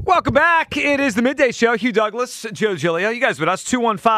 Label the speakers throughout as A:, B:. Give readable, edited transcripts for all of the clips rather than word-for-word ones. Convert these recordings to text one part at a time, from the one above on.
A: Welcome back. It is the Midday Show. Hugh Douglas, Joe Giglio. You guys with us,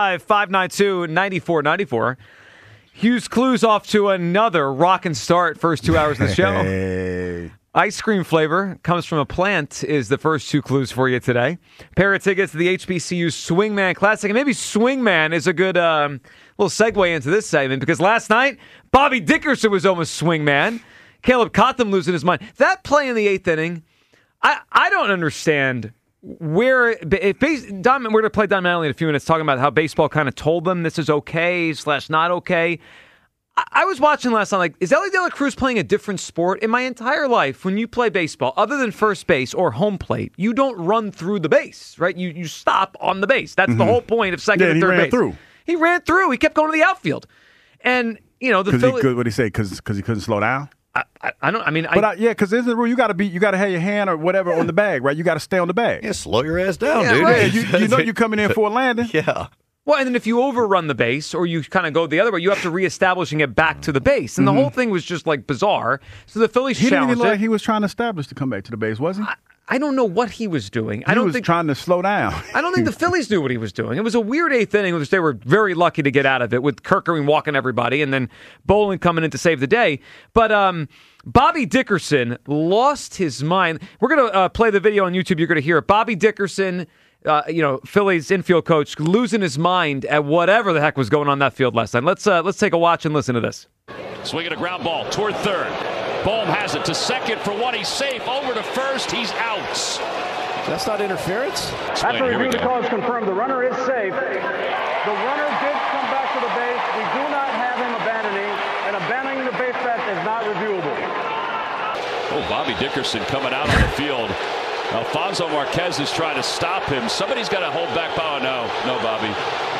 A: 215-592-9494. Hugh's Clues off to another rockin' start first 2 hours of the show.
B: Hey.
A: Ice cream flavor comes from a plant is the first two clues for you today. Pair of tickets to the HBCU Swingman Classic. And maybe Swingman is a good little segue into this segment because last night, Bobby Dickerson was almost Swingman. Caleb Cotham losing his mind. That play in the eighth inning, I don't understand where we're going to play Don Mattingly in a few minutes talking about how baseball kind of told them this is okay / not okay. I was watching last night, like, is Ellie De La Cruz playing a different sport? In my entire life, when you play baseball, other than first base or home plate, you don't run through the base, right? You stop on the base. That's the whole point of second and third base. He ran through. He kept going to the outfield. And, you know, the Phillies...
B: What did he say? Because he couldn't slow down?
A: Because
B: there's a rule. You got to have your hand or whatever on the bag, right? You got to stay on the bag.
C: Yeah, slow your ass down, dude.
A: Right.
B: Yeah, you know you're coming in for a landing.
C: Yeah.
A: Well, and then if you overrun the base or you kind of go the other way, you have to reestablishing it back to the base. And the whole thing was just, like, bizarre. So the Phillies
B: He didn't
A: challenged
B: even look
A: it.
B: like he was trying to establish to come back to the base, was he?
A: I don't know what he was doing.
B: He was trying to slow down.
A: I don't think the Phillies knew what he was doing. It was a weird eighth inning, which they were very lucky to get out of it with Kirk Green walking everybody and then Bolin coming in to save the day. But Bobby Dickerson lost his mind. We're going to play the video on YouTube. You're going to hear it. Bobby Dickerson, Phillies infield coach, losing his mind at whatever the heck was going on that field last night. Let's take a watch and listen to this.
D: Swinging a ground ball toward third. Bohm has it to second for one. He's safe. Over to first. He's out.
C: That's not interference?
E: After review, the call is confirmed. The runner is safe. The runner did come back to the base. We do not have him abandoning, and abandoning the base path is not reviewable.
D: Oh, Bobby Dickerson coming out on the field. Alfonso Marquez is trying to stop him. Somebody's got to hold back. Oh, no, Bobby.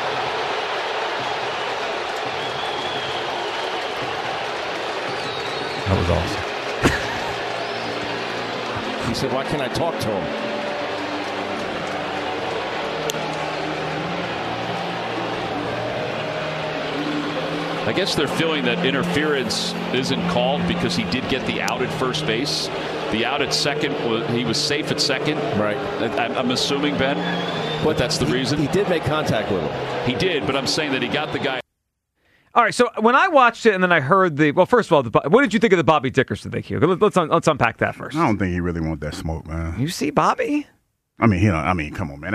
A: That was awesome.
C: He said, why can't I talk to him?
D: I guess they're feeling that interference isn't called because he did get the out at first base. The out at second, he was safe at second.
C: Right.
D: I'm assuming, Ben, but that's the reason.
C: He did make contact with him.
D: He did, but I'm saying that he got the guy.
A: All right, so when I watched it and then I heard first of all, what did you think of the Bobby Dickerson thing, Hugh? Let's unpack that first.
B: I don't think he really wants that smoke, man.
A: You see Bobby?
B: I mean, come on, man.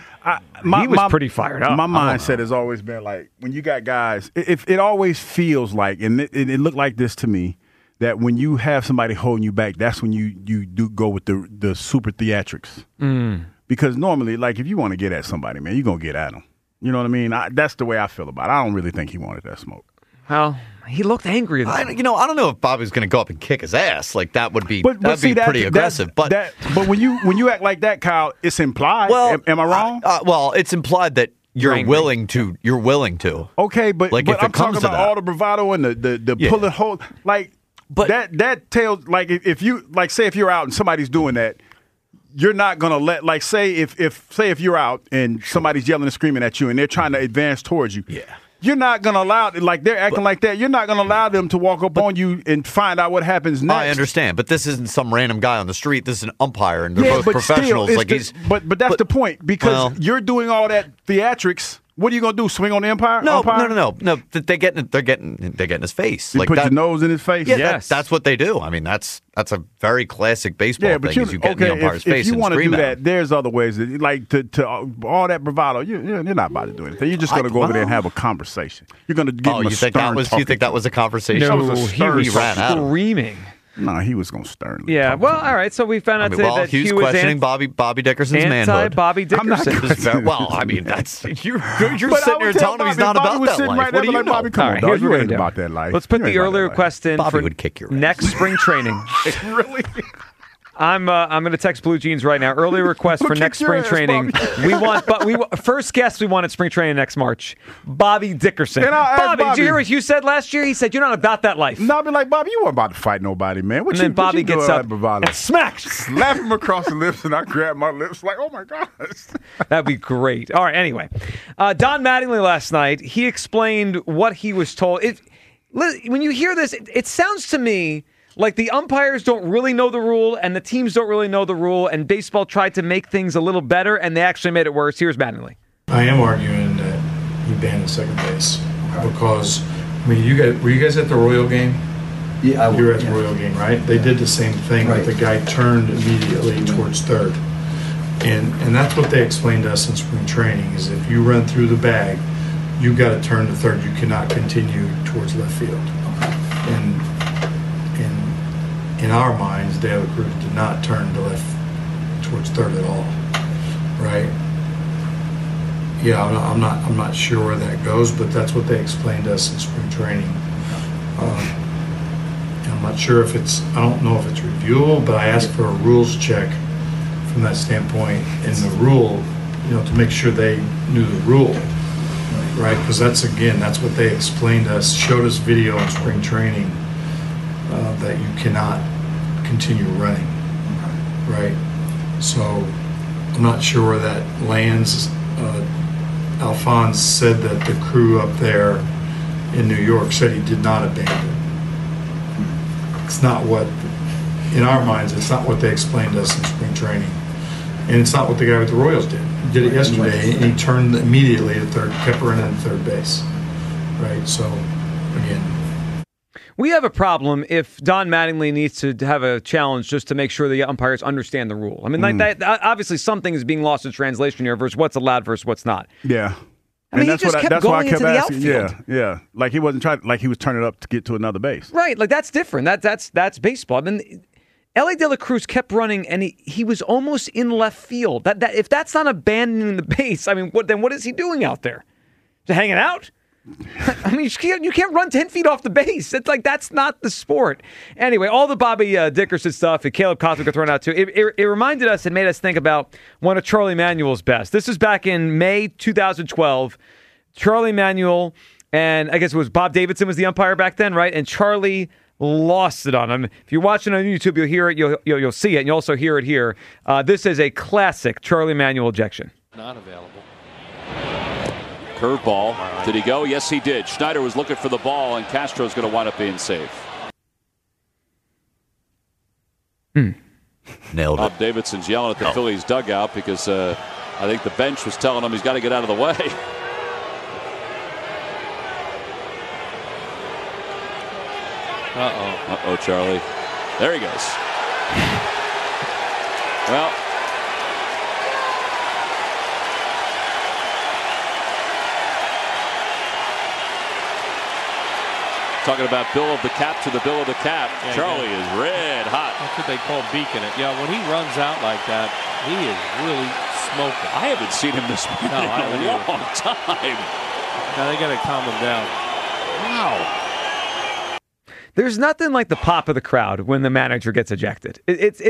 A: He was pretty fired up.
B: My mindset has always been like, when you got guys, it always feels like, and it looked like this to me, that when you have somebody holding you back, that's when you do go with the super theatrics. Because normally, like, if you want to get at somebody, man, you're going to get at them. You know what I mean? That's the way I feel about it. I don't really think he wanted that smoke.
A: Well, he looked angry.
C: I don't know if Bobby's going to go up and kick his ass. Like, that would be pretty aggressive. But
B: when you act like that, Kyle, it's implied. Well, am I wrong?
C: Well, it's implied that you're willing to. You're willing to.
B: Okay, but I'm talking about all the bravado and the pulling hold. Like, but that tells, like, if you're out and somebody's doing that, you're not gonna let, like, say if you're out and somebody's yelling and screaming at you and they're trying to advance towards you.
C: Yeah.
B: You're not going to allow, like, they're acting like that. You're not going to allow them to walk up on you and find out what happens next.
C: I understand, but this isn't some random guy on the street. This is an umpire, and they're both professionals.
B: But that's the point, because you're doing all that theatrics. What are you going to do? Swing on the umpire?
C: No. They're getting in his face.
B: You put your nose in his face.
C: Yeah,
A: yes.
C: That's what they do. I mean, that's a very classic baseball thing. Is you get in the umpire's face
B: and scream. If you want to do that,
C: him.
B: there's other ways. Like to all that bravado, you're not about to do anything. You're just going to go over there and have a conversation. You're going to give him a stern talking.
C: You think that was a conversation?
A: No, he ran out screaming.
B: No, he was going to sternly.
A: Yeah, well, all right. So we found out today that
C: Hugh's
A: Hugh was
C: questioning Bobby Dickerson's manhood.
A: Bobby Dickerson.
C: Well, I mean, that's you're sitting here telling him he's not about that life. What do you know?
B: Bobby, come on, dog. You ain't about that life.
A: Let's put the earlier request in
C: Bobby
A: for
C: would kick your ass.
A: Next spring training.
B: Really?
A: I'm going to text Blue Jeans right now. Early request for next spring training. First guest we want at spring training next March. Bobby Dickerson. Bobby, did you hear what you said last year? He said you're not about that life.
B: No, I'll be like, Bobby, you weren't about to fight nobody, man.
A: And then Bobby gets up and smacks,
B: slap him across the lips, and I grab my lips like, oh my gosh.
A: That'd be great. All right. Anyway, Don Mattingly last night, he explained what he was told. When you hear this, it sounds to me Like the umpires don't really know the rule and the teams don't really know the rule, and baseball tried to make things a little better and they actually made it worse. Here's Mattingly.
F: I am arguing that he banned the second base because, were you guys at the Royal game?
G: Yeah,
F: you were at the Royal game, right? They did the same thing, but the guy turned immediately towards third. And that's what they explained to us in spring training, is if you run through the bag, you got to turn to third. You cannot continue towards left field. And in our minds, De La Cruz did not turn to left towards third at all, right? Yeah, I'm not sure where that goes, but that's what they explained to us in spring training. I'm not sure if I don't know if it's reviewable, but I asked for a rules check from that standpoint in the rule, to make sure they knew the rule, right? Because that's what they explained to us, showed us video in spring training that you cannot continue running, right? So I'm not sure where that lands. Alphonse said that the crew up there in New York said he did not abandon. It's not what, in our minds, it's not what they explained to us in spring training. And it's not what the guy with the Royals did. He did it yesterday, and he turned immediately to third, kept running at third base. Right, so, again.
A: We have a problem if Don Mattingly needs to have a challenge just to make sure the umpires understand the rule. I mean, like that, obviously something is being lost in translation here versus what's allowed versus what's not.
B: Yeah.
A: I mean, he just kept going into the outfield.
B: Yeah. Like he wasn't trying, like he was turning up to get to another base.
A: Right. Like that's different. That's baseball. I mean, Elly De La Cruz kept running, and he was almost in left field. That if that's not abandoning the base, I mean, what is he doing out there? Just hanging out? I mean, you can't run 10 feet off the base. It's like that's not the sport. Anyway, all the Bobby Dickerson stuff and Caleb Cosmic got thrown out too. It reminded us and made us think about one of Charlie Manuel's best. This is back in May 2012. Charlie Manuel, and I guess it was Bob Davidson was the umpire back then, right? And Charlie lost it on him. If you're watching on YouTube, you'll hear it. You'll see it, and you also hear it here. This is a classic Charlie Manuel ejection.
D: Not available. Curveball. Did he go? Yes, he did. Schneider was looking for the ball, and Castro's going to wind up being safe.
C: Nailed it.
D: Bob Davidson's yelling at the Phillies dugout because I think the bench was telling him he's got to get out of the way. Uh-oh, Charlie. There he goes. Well, talking about bill of the cap to the bill of the cap. Yeah, Charlie is red hot.
H: That's what they call beaking it. Yeah, when he runs out like that, he is really smoking.
D: I haven't seen him this in a long time.
H: Now they got to calm him down.
D: Wow.
A: There's nothing like the pop of the crowd when the manager gets ejected.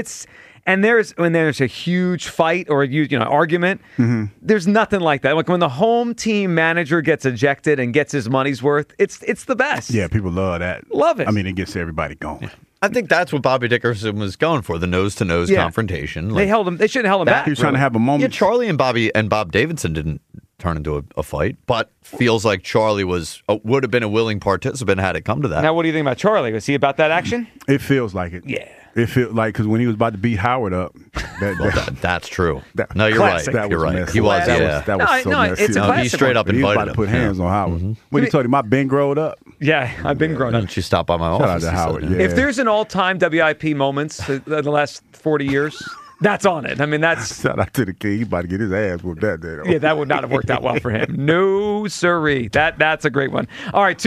A: And when there's a huge fight or argument, there's nothing like that. Like when the home team manager gets ejected and gets his money's worth, it's the best.
B: Yeah, people love that.
A: Love it.
B: I mean, it gets everybody going.
C: I think that's what Bobby Dickerson was going for, the nose-to-nose confrontation.
A: They held him. They shouldn't have held him back.
B: He was trying to have a moment.
C: Yeah, Charlie and Bob Davidson didn't turn into a fight, but feels like Charlie would have been a willing participant had it come to that.
A: Now, what do you think about Charlie? Was he about that action?
B: It feels like it.
A: Yeah.
B: It feels like because when he was about to beat Howard up.
C: That's true. No, you're
B: classic.
C: right. You're right.
B: Messy.
C: He was.
B: That was so messy.
A: It's a classic.
C: He straight up
B: he was
C: invited
B: about to put hands on Howard. When he told him, I've been grown up.
A: Yeah, I've been grown up.
C: Didn't you stop by my office?
B: Shout out to Howard.
C: Said,
B: yeah.
A: If there's an all-time WIP moments in the last 40 years, that's on it. I mean, that's...
B: Shout out to the king. He's about to get his ass whooped that day.
A: Yeah, that would not have worked out well for him. No, sirree. That's a great one. All right,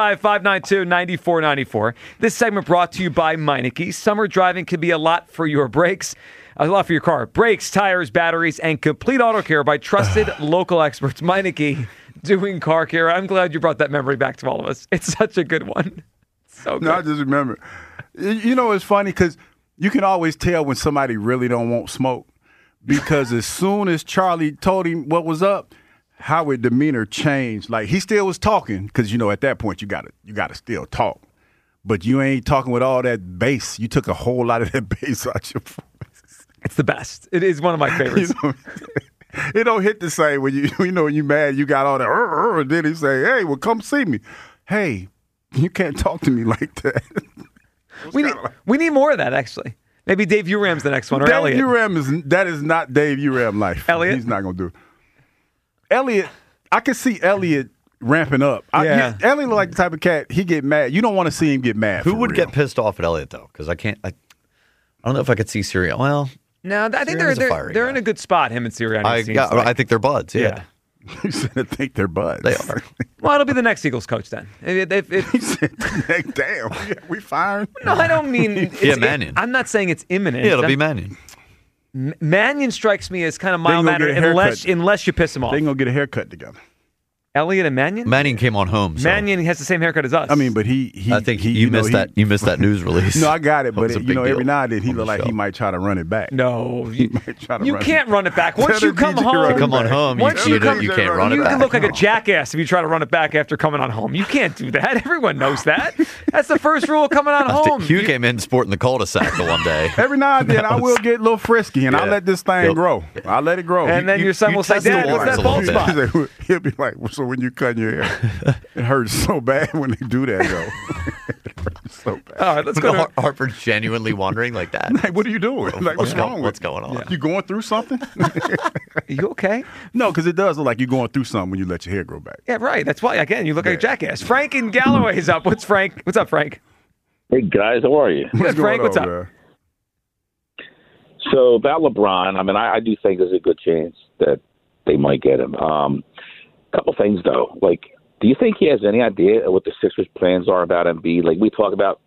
A: 215-592-9494. This segment brought to you by Meineke. Summer driving can be a lot for your brakes. A lot for your car. Brakes, tires, batteries, and complete auto care by trusted local experts. Meineke doing car care. I'm glad you brought that memory back to all of us. It's such a good one. So good.
B: No, I just remember. It's funny because you can always tell when somebody really don't want smoke because as soon as Charlie told him what was up, Howard's demeanor changed. Like he still was talking because at that point you gotta still talk, but you ain't talking with all that bass. You took a whole lot of that bass out your voice.
A: It's the best. It is one of my favorites.
B: It don't hit the same when when you mad. You got all that. And then he say, "Hey, well, come see me." Hey, you can't talk to me like that.
A: We need more of that, actually. Maybe Dave Uram's the next one, or
B: Dave
A: Elliott.
B: That is not Dave Uram life.
A: Elliott?
B: He's not going to do it. Elliott, I can see Elliott ramping up.
A: Yeah.
B: Elliott look like the type of cat, he get mad. You don't want to see him get mad.
C: Who
B: for
C: would
B: real.
C: get pissed off at Elliott, though? Because I don't know if I could see Sirianni. Well,
A: No, I think
C: Sirianni's a fiery
A: they're
C: guy.
A: in a good spot, him and Sirianni.
C: I think they're buds, yeah.
B: He said, I think they're buds.
C: They are.
A: Well, it'll be the next Eagles coach then.
B: He said, damn, we firing?
A: No, I don't mean.
C: Mannion.
A: I'm not saying it's imminent.
C: Yeah, it'll be Mannion.
A: Mannion strikes me as kind of
B: They
A: mild
B: gonna
A: mannered
B: get a haircut.
A: unless you piss him off.
B: They going to get a haircut together.
A: Elliott and Mannion.
C: Mannion came on home. So
A: Mannion has the same haircut as us.
B: I mean, but he
C: I think
B: he,
C: you missed that. You missed that news release.
B: No, I got it,
C: That
B: but
C: was a
B: you
C: big
B: know, every
C: deal
B: now and then he
C: on
B: look
C: the
B: like
C: show.
B: he might try to run it back.
A: No, you
B: might try to
A: you
B: run
A: can't
B: it.
A: run it back. Once
B: Tell
A: you
B: the
A: come
B: DJ run
A: home,
B: it
C: Come on
B: back.
C: home.
A: Once you come-
C: you can't run it
A: you
C: back.
A: can look like a jackass if you try to run it back after coming on home. You can't do that. Everyone knows that. That's the first rule of coming on home.
C: Hugh came in sporting the cul-de-sac the one day.
B: Every now and then I will get a little frisky, and I'll
C: Yeah.
B: let this thing
C: Yep.
B: grow. I'll let it grow.
A: And then your son will say,
C: test the
A: "Dad, what's
C: waters
A: that
C: a
A: bald
C: little
A: spot?"
B: He'll be like, so when you cut your hair, it hurts so bad when they do that, though. It hurts so bad.
A: All right, let's go to
C: Harper's genuinely wondering like that.
B: Like, what are you doing? Like, what's wrong with
C: What's
B: you?
C: going on?
B: You going through something?
A: You okay?
B: No, because it does look like you're going through something when you let your hair grow back.
A: Yeah, right. That's why, again, you look like a jackass. Frank in Galloway is up. What's up, Frank?
G: Hey guys, how are you?
A: Good, Frank. What's up?
B: man?
G: So about LeBron, I mean, I do think there's a good chance that they might get him. Couple things though, like, do you think he has any idea what the Sixers' plans are about Embiid? Like we talk about,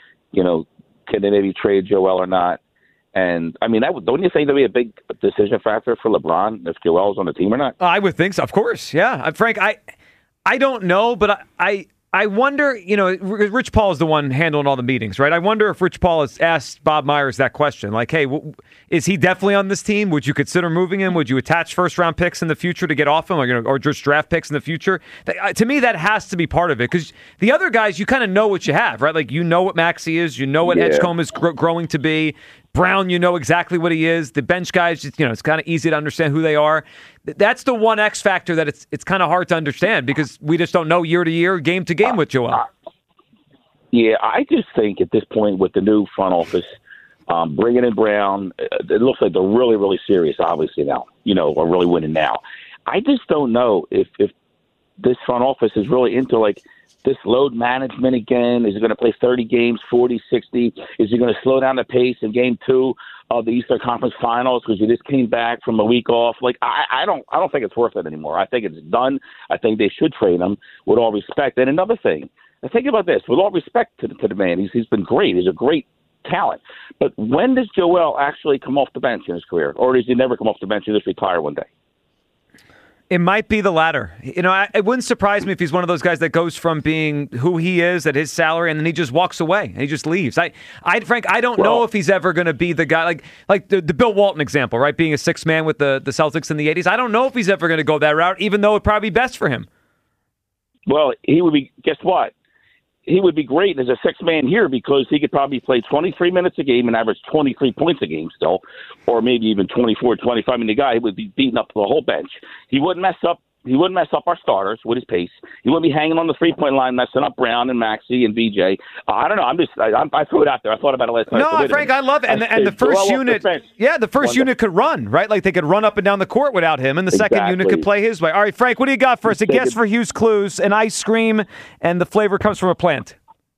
G: can they maybe trade Joel or not? And I mean, don't you think that'd be a big decision factor for LeBron if Joel's on the team or not?
A: I would think so. Of course, yeah. Frank, I don't know, but I wonder, Rich Paul is the one handling all the meetings, right? I wonder if Rich Paul has asked Bob Myers that question. Like, hey, is he definitely on this team? Would you consider moving him? Would you attach first-round picks in the future to get off him, or just draft picks in the future? To me, that has to be part of it, because the other guys, you kind of know what you have, right? Like, you know what Maxey is. You know what Edgecombe is growing to be. Brown, you know exactly what he is. The bench guys, it's kind of easy to understand who they are. That's the one X factor that it's kind of hard to understand, because we just don't know year to year, game to game with Joel.
G: Yeah, I just think at this point with the new front office, bringing in Brown, it looks like they're really, really serious, obviously now, are really winning now. I just don't know if this front office is really into like this load management again. Is he going to play 30 games, 40, 60? Is he going to slow down the pace in game 2 of the Eastern Conference Finals because you just came back from a week off? Like, I don't think it's worth it anymore. I think it's done. I think they should trade him with all respect. And another thing, think about this, with all respect to the man, he's been great. He's a great talent. But when does Joel actually come off the bench in his career? Or does he never come off the bench and just retire one day?
A: It might be the latter. It wouldn't surprise me if he's one of those guys that goes from being who he is at his salary, and then he just walks away and he just leaves. Frank, I don't know if he's ever going to be the guy like the Bill Walton example, right? Being a sixth man with the Celtics in the 80s. I don't know if he's ever going to go that route, even though it'd probably be best for him.
G: Well, he would be. Guess what? He would be great as a sixth man here because he could probably play 23 minutes a game and average 23 points a game still, or maybe even 24, 25. I mean, the guy would be beating up the whole bench. He wouldn't mess up. He wouldn't mess up our starters with his pace. He wouldn't be hanging on the three-point line, messing up Brown and Maxey and VJ. I don't know. I threw it out there. I thought about it last night.
A: No, Frank, I love it. And the first unit, the first unit could run, right? Like they could run up and down the court without him, and the second unit could play his way. All right, Frank, what do you got for us? A guess for Hughes Clues, an ice cream, and the flavor comes from a plant.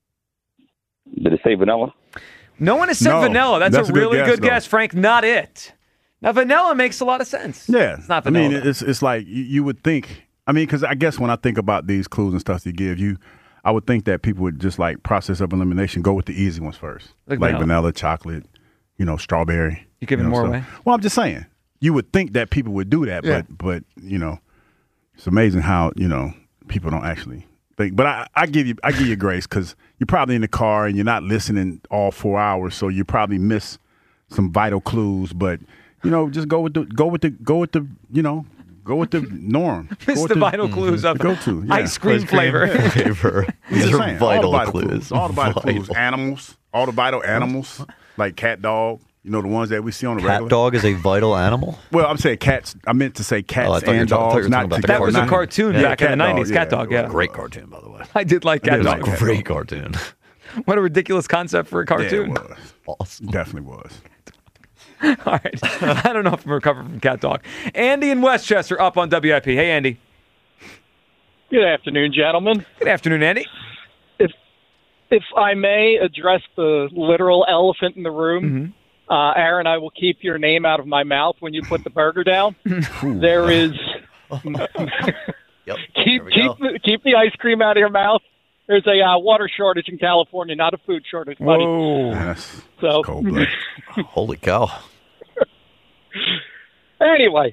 G: Did it say vanilla?
A: No one has said vanilla. That's a really good guess, Frank. Not it. Now, vanilla makes a lot of sense.
B: Yeah.
A: It's not vanilla.
B: I mean, it's like you would think. I mean, because I guess when I think about these clues and stuff they give you, I would think that people would just like process of elimination, go with the easy ones first. Like vanilla, chocolate, strawberry.
A: You giving more away?
B: Well, I'm just saying. You would think that people would do that, but it's amazing how, people don't actually think. But I give you grace because you're probably in the car and you're not listening all 4 hours, so you probably miss some vital clues. But just go with the norm.
A: Miss the vital clues of
B: go-to
A: ice cream flavor.
C: These are vital clues.
B: All the vital clues. Animals. All the vital animals like cat, dog. The ones that we see on the regular.
C: Cat dog is a vital animal?
B: Well, I'm saying cats. I meant to say cats and dogs.
A: That was a cartoon back in the 90s. Cat Dog, yeah.
C: Great cartoon, by the way.
A: I did like Cat Dog.
C: Great cartoon.
A: What a ridiculous concept for a cartoon.
B: Yeah, it was. Definitely was.
A: All right. I don't know if I'm recovering from cat talk. Andy in Westchester up on WIP. Hey, Andy.
I: Good afternoon, gentlemen.
A: Good afternoon, Andy.
I: If I may address the literal elephant in the room, Aaron, I will keep your name out of my mouth when you put the burger down. There is keep the ice cream out of your mouth. There's a water shortage in California, not a food shortage, buddy.
A: Whoa.
B: That's
I: So
B: cold-blooded.
C: Holy cow.
I: anyway,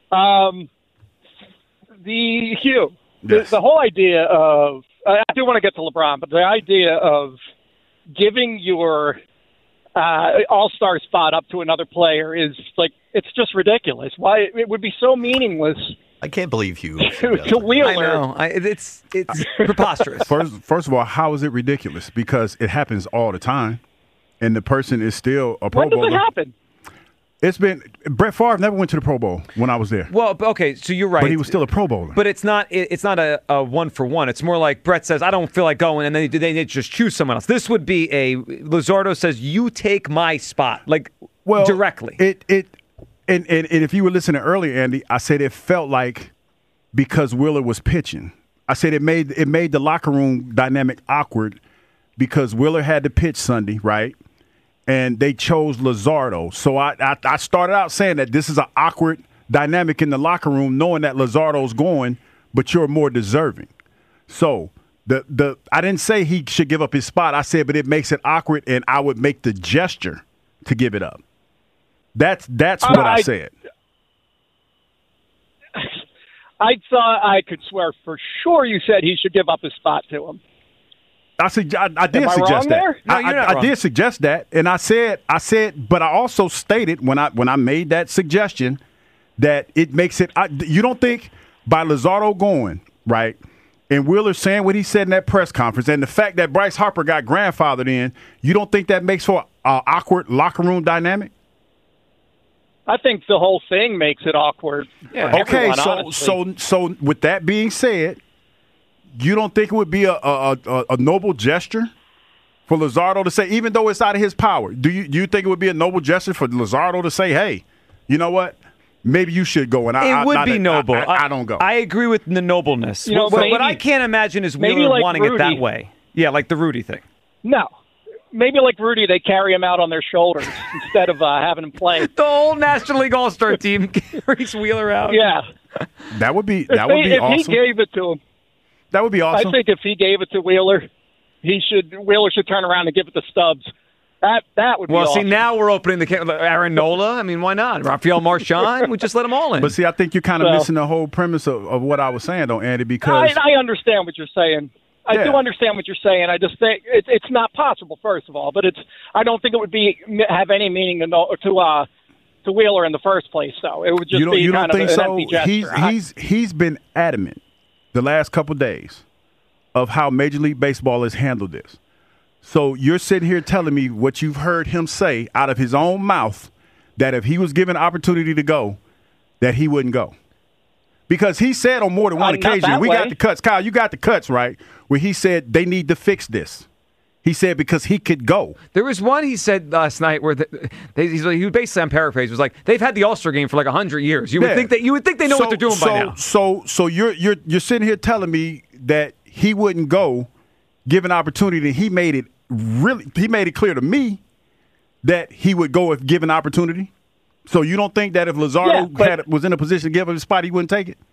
B: Yes.
I: the whole idea of I do want to get to LeBron, but the idea of giving your all-star spot up to another player is like it's just ridiculous. Why it would be so meaningless
C: I can't believe you.
I: to Wheeler.
A: I know. It's preposterous.
B: First of all, how is it ridiculous? Because it happens all the time, and the person is still a Pro
I: When does
B: Bowler.
I: it happen?
B: It's been Brett Favre never went to the Pro Bowl when I was there,
A: Well, okay, so you're right.
B: but he was still a Pro Bowler.
A: But it's not a one for one. It's more like Brett says, I don't feel like going, and then they just choose someone else. This would be Luzardo says, you take my spot, directly.
B: And if you were listening earlier, Andy, I said it felt like because Wheeler was pitching. I said it made the locker room dynamic awkward because Wheeler had to pitch Sunday, right? And they chose Luzardo. So I started out saying that this is an awkward dynamic in the locker room, knowing that Luzardo's going, but you're more deserving. So I didn't say he should give up his spot. I said, but it makes it awkward, and I would make the gesture to give it up. That's what I said.
I: I thought I could swear for sure you said he should give up his spot to him.
B: I did
I: Am I
B: suggest
I: wrong
B: that.
I: there?
A: No, you're not
B: I
A: wrong.
B: did suggest that, and I said, but I also stated when I made that suggestion that it makes it. You don't think by Luzardo going right, and Wheeler saying what he said in that press conference, and the fact that Bryce Harper got grandfathered in, you don't think that makes for an awkward locker room dynamic?
I: I think the whole thing makes it awkward.
A: Yeah.
I: For
B: Okay,
I: everyone, honestly.
B: so with that being said, you don't think it would be a noble gesture for Luzardo to say, even though it's out of his power? Do you think it would be a noble gesture for Luzardo to say, hey, you know what? Maybe you should go. And
A: It would be noble.
B: I don't go.
A: I agree with the nobleness.
I: You know,
A: but
I: maybe-
A: what I can't imagine is
I: maybe
A: Wheeler
I: like
A: wanting it that
I: Rudy.
A: way. Yeah, like the Rudy thing.
I: No. Maybe like Rudy, they carry him out on their shoulders instead of having him play.
A: The whole National League All-Star team carries Wheeler out.
I: Yeah.
B: That would be
I: If
B: awesome.
I: he gave it to him,
B: That would be awesome.
I: I think if he gave it to Wheeler, Wheeler should turn around and give it to Stubbs. That would be
A: Well,
I: awesome.
A: see, now we're opening the Aaron Nola. I mean, why not? Rafael Marchand. We just let them all in.
B: But see, I think you're kind of
I: Well-
B: missing the whole premise of what I was saying, though, Andy, because
I: I understand what you're saying. I
B: Yeah.
I: do understand what you're saying. I just think it's not possible, first of all. But I don't think it would have any meaning to Wheeler in the first place. Though it would just be
B: you
I: kind
B: don't
I: of
B: think
I: an
B: so?
I: empty gesture.
B: He's been adamant the last couple days of how Major League Baseball has handled this. So you're sitting here telling me what you've heard him say out of his own mouth, that if he was given an opportunity to go, that he wouldn't go. Because he said on more than one
I: Not
B: occasion,
I: that
B: we
I: way.
B: got the cuts. Kyle, you got the cuts, right? Where he said they need to fix this. He said because he could go.
A: There was one he said last night where he basically, I'm paraphrasing, was like they've had the All-Star game for like 100 years. You would think they know what they're doing by now.
B: So you're sitting here telling me that he wouldn't go, given opportunity. He made it clear to me that he would go if given opportunity. So you don't think that if Luzardo was in a position to give him a spot, he wouldn't take it?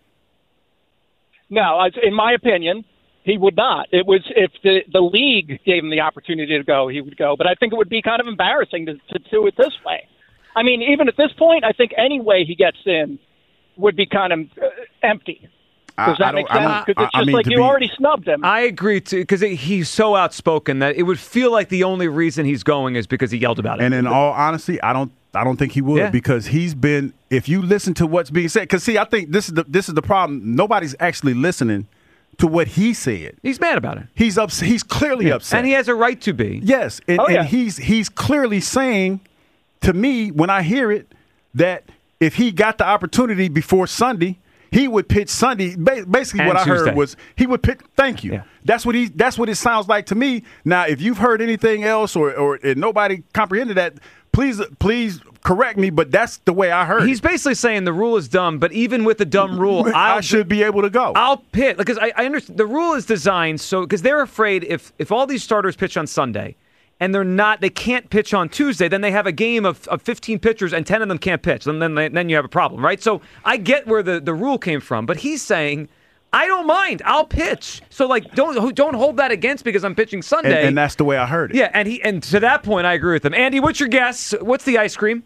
I: No, in my opinion, he would not. It was if the league gave him the opportunity to go, he would go. But I think it would be kind of embarrassing to do it this way. I mean, even at this point, I think any way he gets in would be kind of empty. Does that make sense? Because it's just you already snubbed him.
A: I agree, too, because he's so outspoken that it would feel like the only reason he's going is because he yelled about it.
B: And in all honesty, I don't think he would because he's been. If you listen to what's being said, because see, I think this is the problem. Nobody's actually listening to what he said.
A: He's mad about it.
B: He's upset. He's clearly upset,
A: and he has a right to be.
B: Yes, and he's clearly saying to me when I hear it that if he got the opportunity before Sunday, he would pitch Sunday. Basically,
A: And
B: what I
A: Tuesday.
B: heard was he would pitch. Thank you.
A: Yeah.
B: That's what it sounds like to me. Now, if you've heard anything else or nobody comprehended that, please correct me. But that's the way I heard.
A: He's basically saying the rule is dumb, but even with the dumb rule,
B: I should be able to go.
A: I'll pitch because I understand the rule is designed so because they're afraid if all these starters pitch on Sunday and they can't pitch on Tuesday, then they have a game of 15 pitchers and 10 of them can't pitch. Then you have a problem, right? So I get where the rule came from, but he's saying, I don't mind. I'll pitch. So don't hold that against because I'm pitching Sunday.
B: And that's the way I heard it.
A: Yeah, and to that point, I agree with him. Andy, what's your guess? What's the ice cream?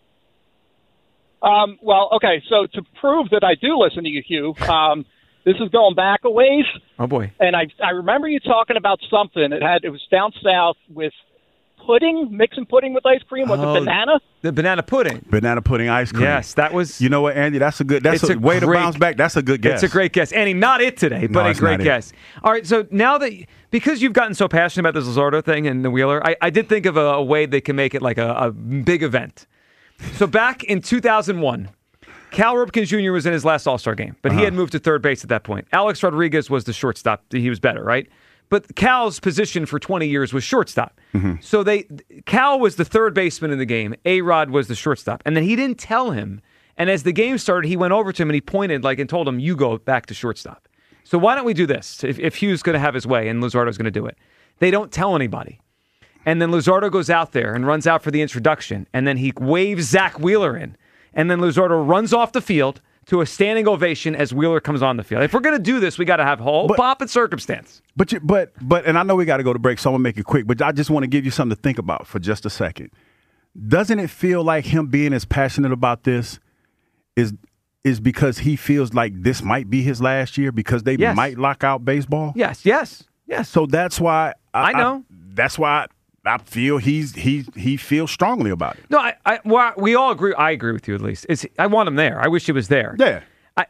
I: Well, okay, so to prove that I do listen to you, Hugh, this is going back a ways.
A: Oh, boy.
I: And I remember you talking about something. It was down south with pudding, mixing pudding with ice cream. Was it banana?
A: The banana pudding.
B: Banana pudding ice cream.
A: Yes, that was.
B: You know what, Andy? That's a way to bounce back. That's a good guess.
A: It's a great guess. Andy, not it today, but a great guess. All right, so now because you've gotten so passionate about this Luzardo thing and the Wheeler, I did think of a way they can make it like a big event. So back in 2001, Cal Ripken Jr. was in his last All-Star game, but he had moved to third base at that point. Alex Rodriguez was the shortstop. He was better, right? But Cal's position for 20 years was shortstop. So Cal was the third baseman in the game. A-Rod was the shortstop. And then he didn't tell him. And as the game started, he went over to him and he pointed and told him, you go back to shortstop. So why don't we do this? If Hugh's going to have his way and Luzardo's going to do it. They don't tell anybody. And then Luzardo goes out there and runs out for the introduction. And then he waves Zach Wheeler in. And then Luzardo runs off the field to a standing ovation as Wheeler comes on the field. If we're going to do this, we got to have whole pomp and circumstance.
B: But and I know we got to go to break, so I'm going to make it quick. But I just want to give you something to think about for just a second. Doesn't it feel like him being as passionate about this is because he feels like this might be his last year because they might lock out baseball?
A: Yes.
B: So that's why
A: I know.
B: That's why I feel he feels strongly about it.
A: No, we all agree. I agree with you at least. I want him there. I wish he was there.
B: Yeah.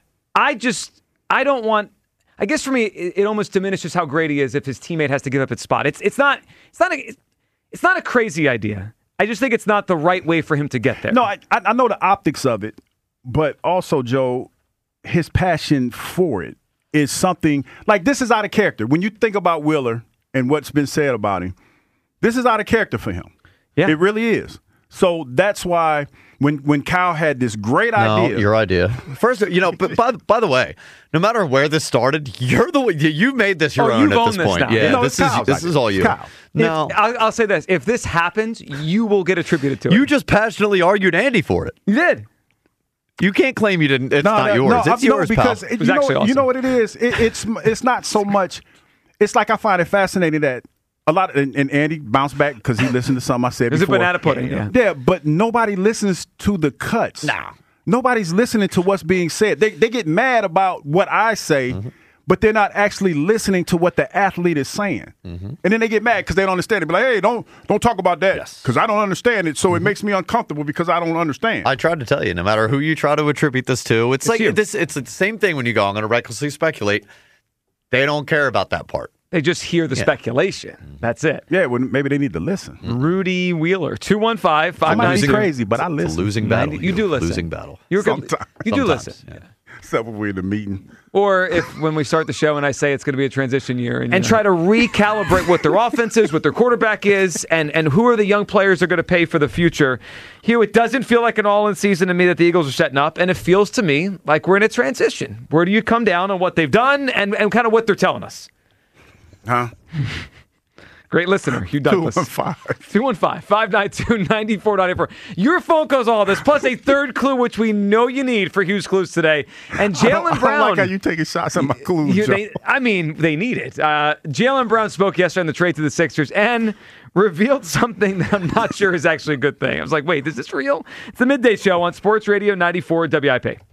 A: I don't want. I guess for me, it almost diminishes how great he is if his teammate has to give up its spot. It's not a crazy idea. I just think it's not the right way for him to get there.
B: No, I know the optics of it, but also, Joe, his passion for it is something like this is out of character. When you think about Wheeler and what's been said about him, this is out of character for him. Yeah. It really is. So that's why when Kyle had this great idea.
C: Your idea. First, but by the way, no matter where this started, you made this your own at this point.
A: Now.
C: Yeah, this is all you.
A: No, I'll say this. If this happens, you will get attributed to it.
C: You just passionately argued Andy for it.
A: You did.
C: You can't claim you didn't. It's not yours. It's yours,
B: because
C: pal.
A: It was actually awesome.
B: You know what it is? It's not so much. It's like I find it fascinating that a lot and Andy bounced back because he listened to something I said before.
A: There's a banana pudding.
B: Yeah, but nobody listens to the cuts.
C: Nah.
B: Nobody's listening to what's being said. They get mad about what I say, but they're not actually listening to what the athlete is saying. And then they get mad because they don't understand it. Be like, hey, don't talk about that because I don't understand it. So it makes me uncomfortable because I don't understand.
C: I tried to tell you, no matter who you try to attribute this to, it's like this. It's the same thing when you go, I'm going to recklessly speculate. They don't care about that part.
A: They just hear the speculation. That's it.
B: Yeah, well, maybe they need to listen.
A: Rudy Wheeler, 215-592.
B: I might be crazy, but I listen.
C: It's a losing battle.
A: You do listen.
C: Losing battle.
A: You do listen.
C: Yeah.
B: Except when we're in the meeting.
A: Or when we start the show and I say it's going to be a transition year and try to recalibrate what their offense is, what their quarterback is, and who are the young players they're going to pay for the future. Hugh, it doesn't feel like an all-in season to me that the Eagles are setting up, and it feels to me like we're in a transition. Where do you come down on what they've done and kind of what they're telling us?
B: Huh?
A: Great listener, Hugh Douglas. 215-592-9494. Your phone calls all this, plus a third clue, which we know you need for Hugh's Clues today. And Jaylen Brown.
B: I don't like how you taking shots at my clues,
A: they need it. Jaylen Brown spoke yesterday on the trade to the Sixers and revealed something that I'm not sure is actually a good thing. I was like, wait, is this real? It's the Midday Show on Sports Radio 94 WIP.